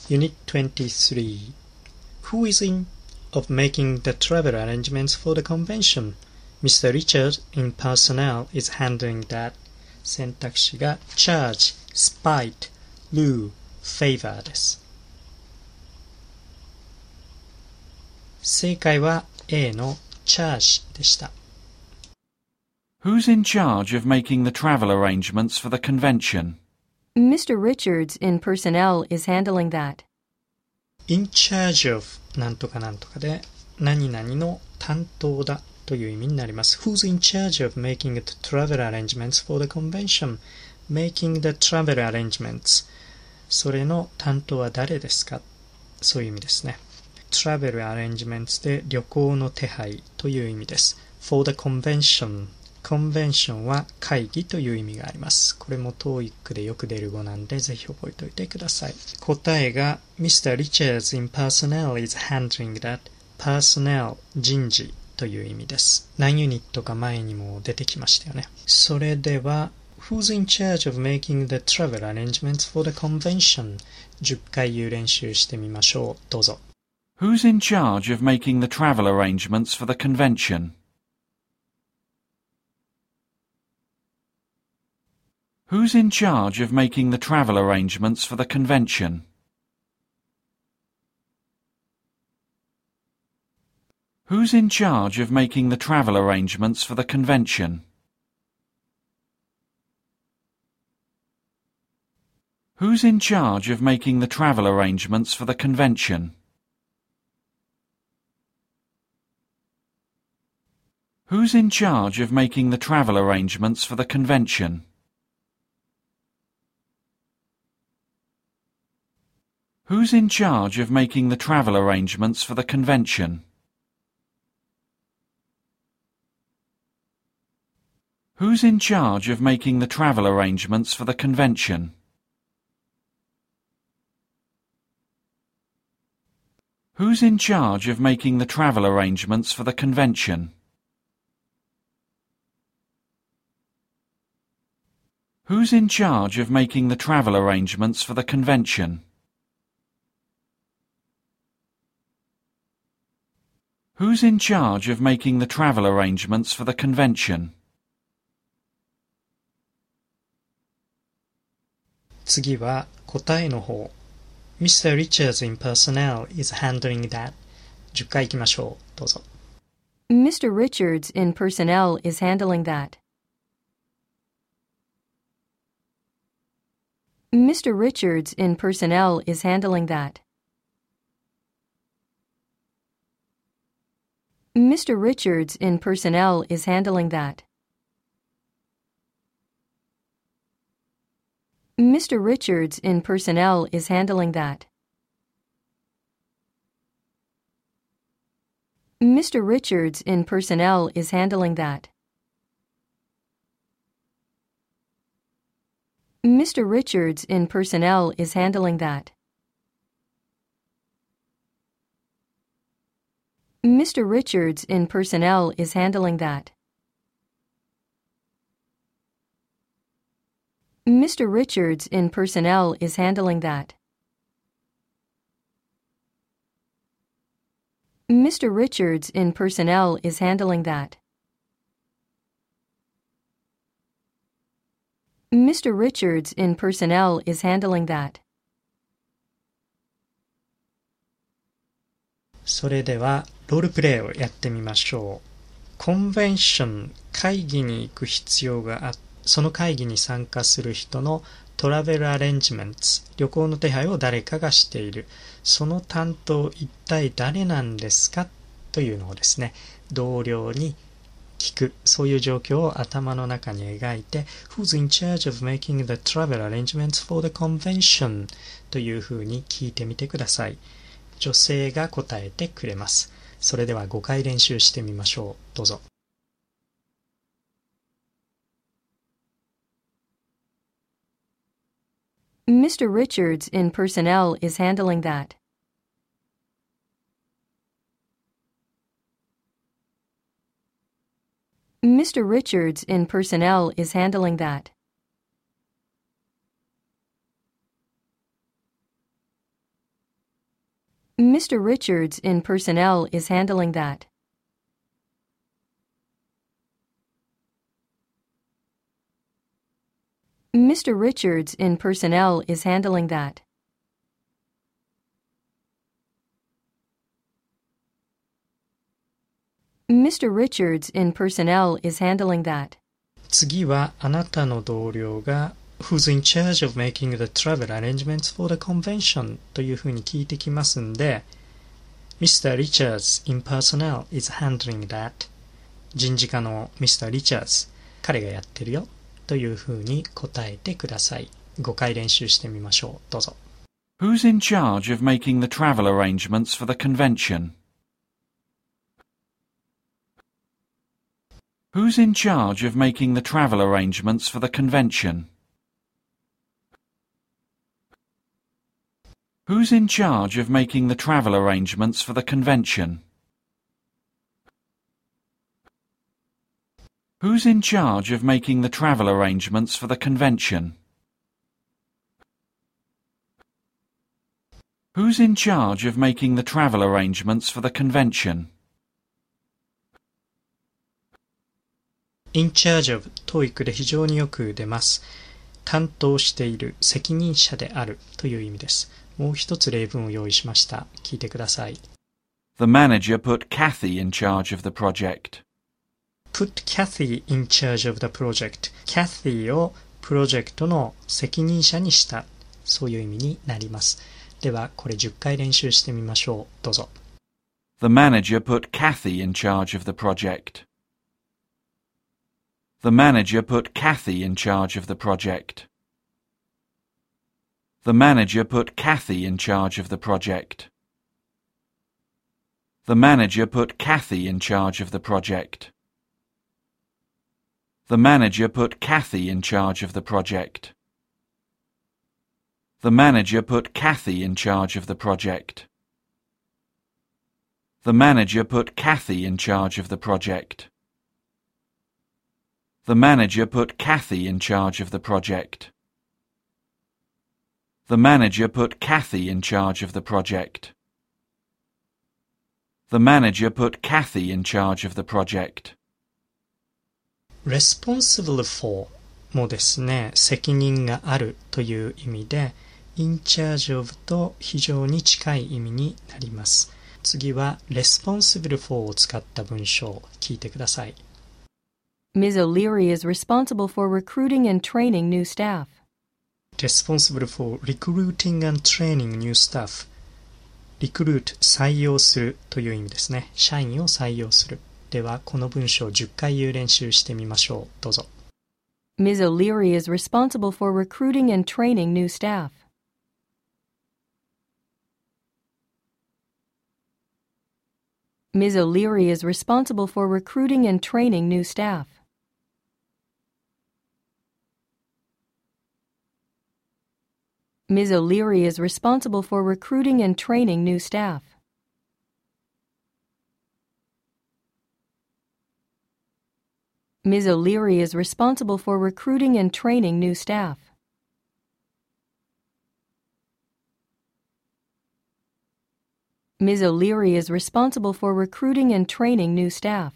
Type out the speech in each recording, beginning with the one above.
Unit 23. Who is in of making the travel arrangements for the convention? Mr. Richard in personnel is handling that. 選択肢が charge, spite, rule, favor です。正解は A の charge でした。 Who's in charge of making the travel arrangements for the convention? Mr. Richards in personnel is handling that. in charge of なんとかなんとかで何々の担当だという意味になります。Who's in charge of making the travel arrangements for the convention? Making the travel arrangements. それの担当は誰ですか？そういう意味ですね。travel arrangements で旅行の手配という意味です。for the convention。convention は会議という意味があります。これも TOEIC でよく出る語なんでぜひ覚えておいてください。答えが Mr. Richards in personnel is handling that personnel 人事という意味です。何ユニットか前にも出てきましたよね。それでは Who's in charge of making the travel arrangements for the convention? 10回言う練習してみましょう。どうぞ。 Who's in charge of making the travel arrangements for the convention? Who's in charge of making the travel arrangements for the convention? Who's in charge of making the travel arrangements for the convention? Who's in charge of making the travel arrangements for the convention? Who's in charge of making the travel arrangements for the convention? Who's in charge of making the travel arrangements for the convention? Who's in charge of making the travel arrangements for the convention? Who's in charge of making the travel arrangements for the convention? Who's in charge of making the travel arrangements for the convention? Who's in charge of making the travel arrangements for the convention? 次は答えの方。Mr. Richards in personnel is handling that. 10回いきましょう。どうぞ。 Mr. Richards in personnel is handling that. Mr. Richards in personnel is handling that. Mr. Richards in personnel is handling that. Mr. Richards in personnel is handling that. Mr. Richards in personnel is handling that. Mr. Richards in personnel is handling that. Mr. Richards in personnel is handling that. Mr. Richards in personnel is handling that. Mr. Richards in personnel is handling that. Mr. Richards in personnel is handling that. それではロールプレイをやってみましょう。コンベンション、会議に行く必要があって、その会議に参加する人のトラベルアレンジメント、旅行の手配を誰かがしている。その担当一体誰なんですかというのをですね、同僚に聞く。そういう状況を頭の中に描いて Who's in charge of making the travel arrangements for the convention? というふうに聞いてみてください。女性が答えてくれます。それでは5回練習してみましょう。どうぞ。 Mr. Richards in personnel is handling that. Mr. Richards in personnel is handling that. Mr. Richards in personnel is handling that. Mr. Richards in personnel is handling that. Mr. Richards in personnel is handling that. 次はあなたの同僚が Who's in charge of making the travel arrangements for the convention というふうに聞いてきますんで Mr. Richards in personnel is handling that 人事課の Mr. Richards 彼がやってるよというふうに答えてください。5回練習してみましょう。どうぞ。 Who's in charge of making the travel arrangements for the convention? Who's in charge of making the travel arrangements for the convention? Who's in charge of making the travel arrangements for the convention? Who's in charge of making the travel arrangements for the convention? Who's in charge of making the travel arrangements for the convention? in charge of トーイックで非常によく出ます。担当している、責任者であるという意味です。もう一つ例文を用意しました。聞いてください。 The manager put Kathy in charge of the project. Put Kathy in charge of the project. Kathy をプロジェクトの責任者にした。そういう意味になります。では、これ10回練習してみましょう。どうぞ。 The manager put Kathy in charge of the project. The manager put Kathy in charge of the project. The manager put Kathy in charge of the project. The manager put Kathy in charge of the project. The manager put Kathy in charge of the project. The manager put Kathy in charge of the project. The manager put Kathy in charge of the project. The manager put Kathy in charge of the project. The manager put Kathy in charge of the project. The manager put Kathy in charge of the project. responsible for もですね、責任があるという意味で in charge of と非常に近い意味になります。次は responsible for を使った文章を聞いてください。 Ms. O'Leary is responsible for recruiting and training new staff. responsible for recruiting and training new staff recruit 採用するという意味ですね。社員を採用する。ではこの文章を10回言う練習してみましょう。どうぞ。 Ms. O'Leary is responsible for recruiting and training new staff. Ms. O'Leary is responsible for recruiting and training new staff. Ms. O'Leary is responsible for recruiting and training new staff. Ms. O'Leary is responsible for recruiting and training new staff. Ms. O'Leary is responsible for recruiting and training new staff.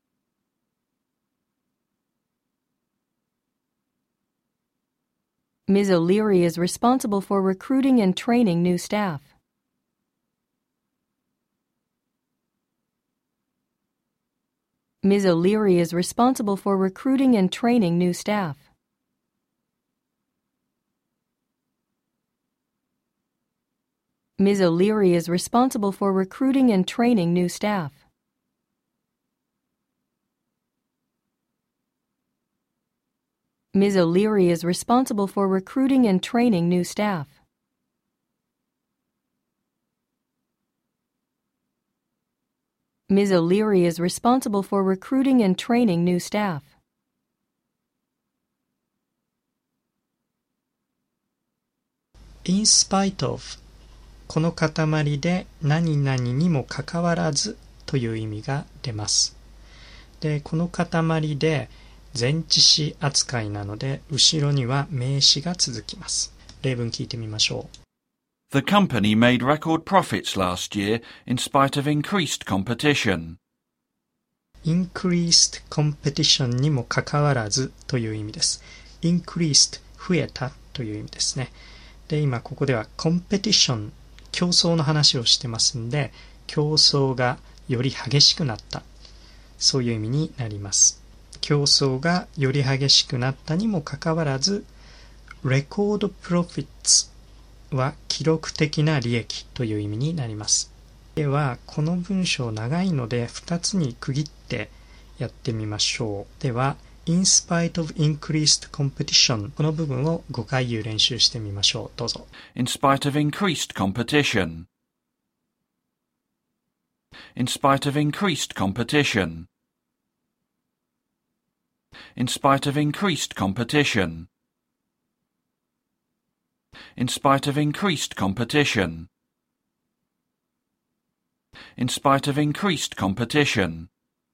Ms. O'Leary is responsible for recruiting and training new staff. Ms. O'Leary is responsible for recruiting and training new staff. Ms. O'Leary is responsible for recruiting and training new staff. Ms. O'Leary is responsible for recruiting and training new staff. Ms. O'Leary is responsible for recruiting and training new staff. in spite of この塊で何々にもかかわらずという意味が出ます。で、この塊で前置詞扱いなので後ろには名詞が続きます。例文聞いてみましょう。 The company made record profits last year in spite of increased competition. increased competition にもかかわらずという意味です。increased 増えたという意味ですね。で、今ここでは competition 競争の話をしてますんで、競争がより激しくなった。そういう意味になります。競争がより激しくなったにもかかわらず、record profits は記録的な利益という意味になります。では、この文章長いので2つに区切ってやってみましょう。では、in spite of increased competition この部分を5回言う練習してみましょう。どうぞ。 In spite of increased competition. In spite of increased competition. In spite of increased competition. In spite of increased competition. In spite of increased competition.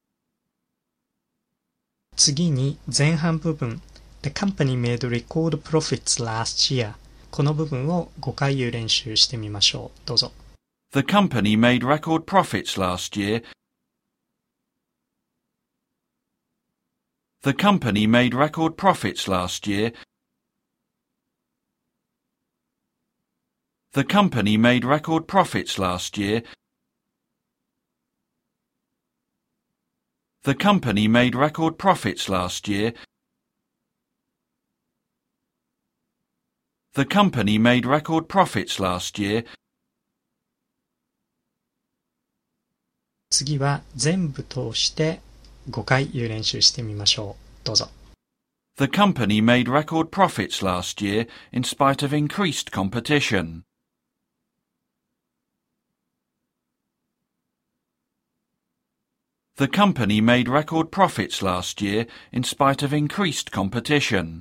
次に前半部分 The company made record profits last year この部分を5回言う練習してみましょう。どうぞ。 The company made record profits last year. The company made record profits last year. The company made record profits last year. The company made record profits last year. The company made record profits last year. 次は全部通して5回言う練習してみましょう。どうぞ。 The company made record profits last year in spite of increased competition. The company made record profits last year in spite of increased competition.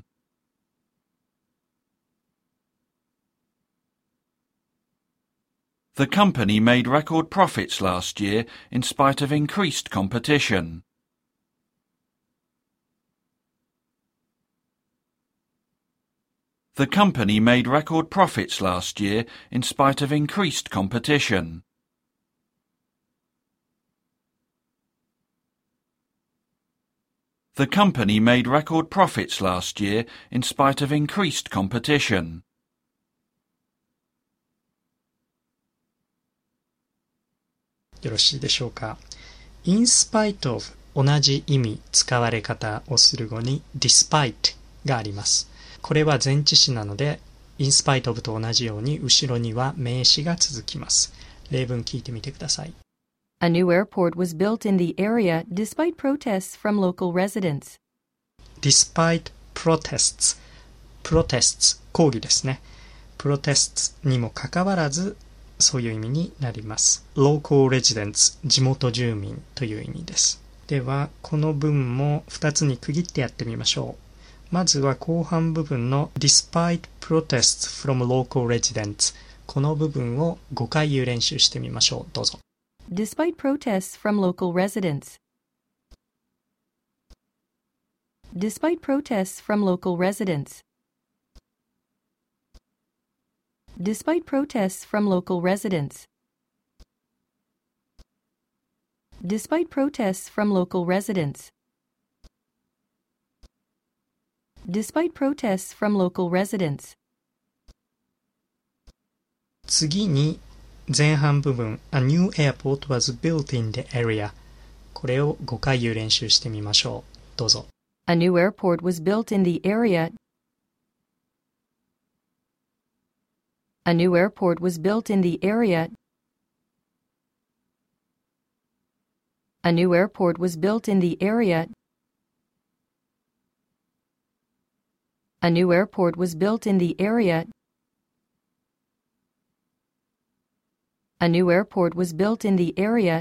The company made record profits last year in spite of increased competition. The company made record profits last year in spite of increased competition. The company made record profits last year in spite of increased competition. よろしいでしょうか。in spite of 同じ意味、使われ方をする語に despite があります。これは前置詞なので in spite of と同じように後ろには名詞が続きます。例文聞いてみてください。 A new airport was built in the area despite protests from local residents. despite protests 抗議ですね。protests にもかかわらずそういう意味になります。local residents 地元住民という意味です。ではこの文も2つに区切ってやってみましょう。まずは後半部分の despite protests from local residents この部分を5回言う練習してみましょう。どうぞ。 Despite protests from local residents. Despite protests from local residents. Despite protests from local residents. Despite protests from local residents. Despite protests from local residents. 次に前半部分 A new airport was built in the area これを5回言う練習してみましょう。どうぞ。 A new airport was built in the area. A new airport was built in the area. A new airport was built in the area. A new airport was built in the area. A new airport was built in the area.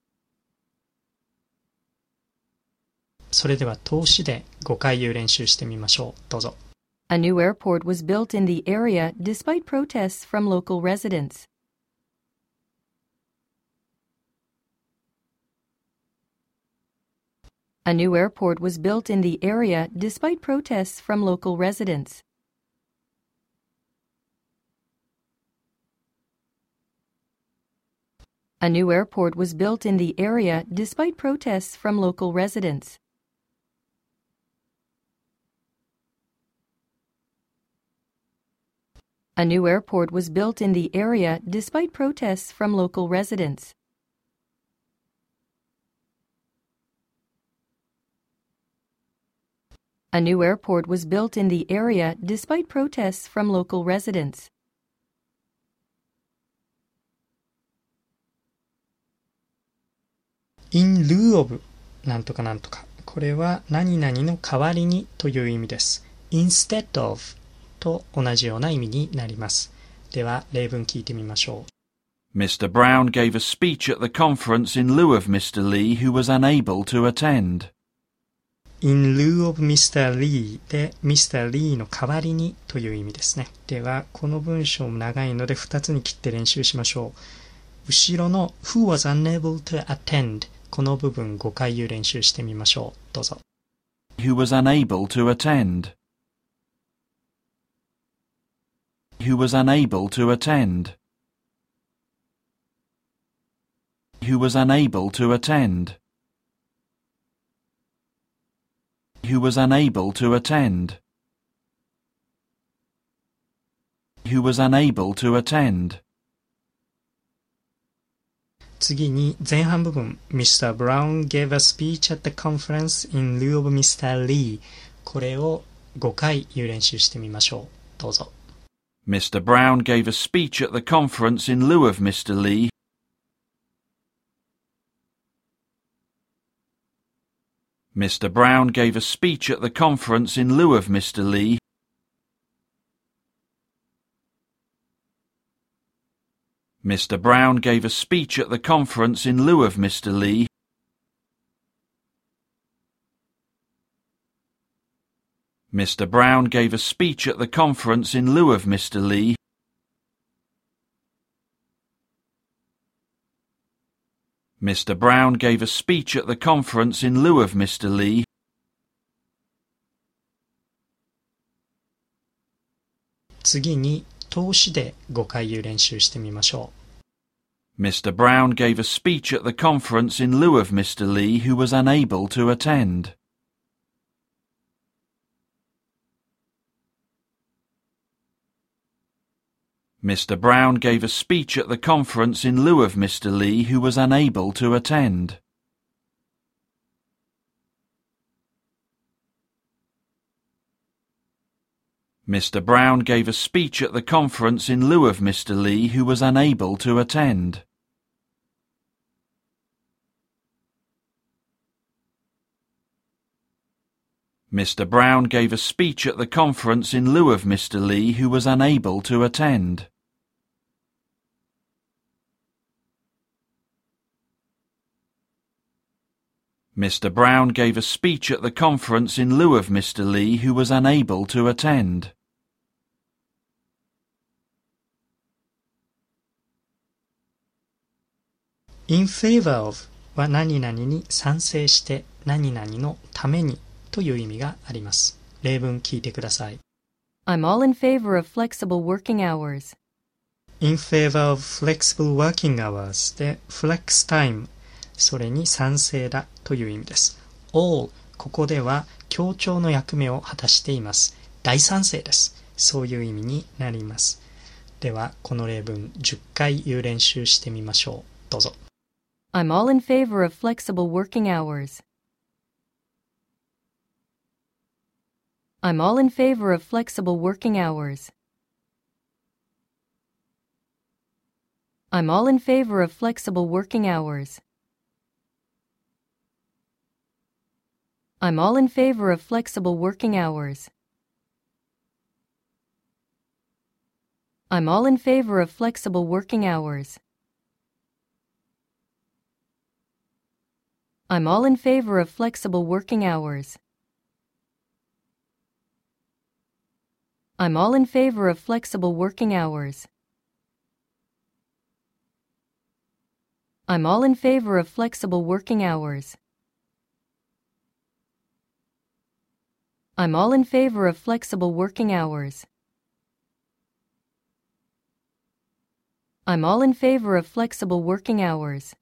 それでは通しで5回言う練習してみましょう。どうぞ。 A new airport was built in the area despite protests from local residents. A new airport was built in the area despite protests from local residents. A new airport was built in the area despite protests from local residents. A new airport was built in the area despite protests from local residents. A new airport was built in the area despite protests from local residents. in lieu of なんとかなんとか。これは何々の代わりにという意味です。instead of と同じような意味になります。では例文聞いてみましょう。 Mr. Brown gave a speech at the conference in lieu of Mr. Lee, who was unable to attend. in lieu of Mr. Lee で Mr. Lee の代わりにという意味ですね。ではこの文章も長いので2つに切って練習しましょう。後ろの who was unable to attend この部分5回言う練習してみましょう。どうぞ。 Who was unable to attend. Who was unable to attend. Who was unable to attend. Who was unable to attend. Who was unable to attend. 次に前半部分 Mr. Brown gave a speech at the conference in lieu of Mr. Lee これを5回言う練習してみましょう。どうぞ。 Mr. Brown gave a speech at the conference in lieu of Mr. Lee. Mr. Brown gave a speech at the conference in lieu of Mr. Lee. Mr. Brown gave a speech at the conference in lieu of Mr. Lee. Mr. Brown gave a speech at the conference in lieu of Mr. Lee. Mr. Brown gave a speech at the conference in lieu of Mr. Lee. 「次に動詞で5回言う練習してみましょう。 Mr. Brown gave a speech at the conference in lieu of Mr. Lee, who was unable to attend. Mr. Brown gave a speech at the conference in lieu of Mr. Lee, who was unable to attend. Mr. Brown gave a speech at the conference in lieu of Mr. Lee, who was unable to attend. Mr. Brown gave a speech at the conference in lieu of Mr. Lee, who was unable to attend. Mr. Brown gave a speech at the conference in lieu of Mr. Lee, who was unable to attend. in favor of は何々に賛成して何々のためにという意味があります。例文聞いてください。 I'm all in favor of flexible working hours. in favor of flexible working hours で flex time それに賛成だという意味です。all ここでは協調の役目を果たしています。大賛成です。そういう意味になります。ではこの例文10回言う練習してみましょう。どうぞ。 I'm all in favor of flexible working hours. I'm all in favor of flexible working hours. I'm all in favor of flexible working hours. I'm all in favor of flexible working hours. I'm all in favor of flexible working hours. I'm all in favor of flexible working hours. I'm all in favor of flexible working hours. I'm all in favor of flexible working hours. I'm all in favor of flexible working hours. I'm all in favor of flexible working hours.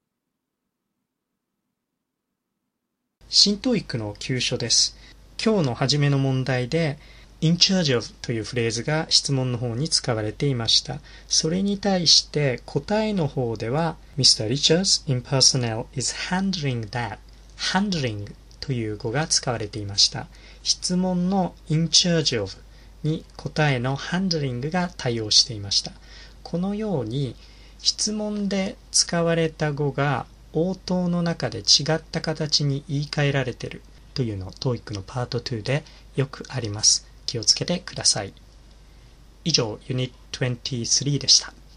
新TOEICの急所です。今日の初めの問題でin charge of というフレーズが質問の方に使われていました。それに対して答えの方では Mr. Richards in personnel is handling that handling という語が使われていました。質問の in charge of に答えの handling が対応していました。このように質問で使われた語が応答の中で違った形に言い換えられているというのを TOEIC のパート2でよくあります。気をつけてください。以上、ユニット23でした。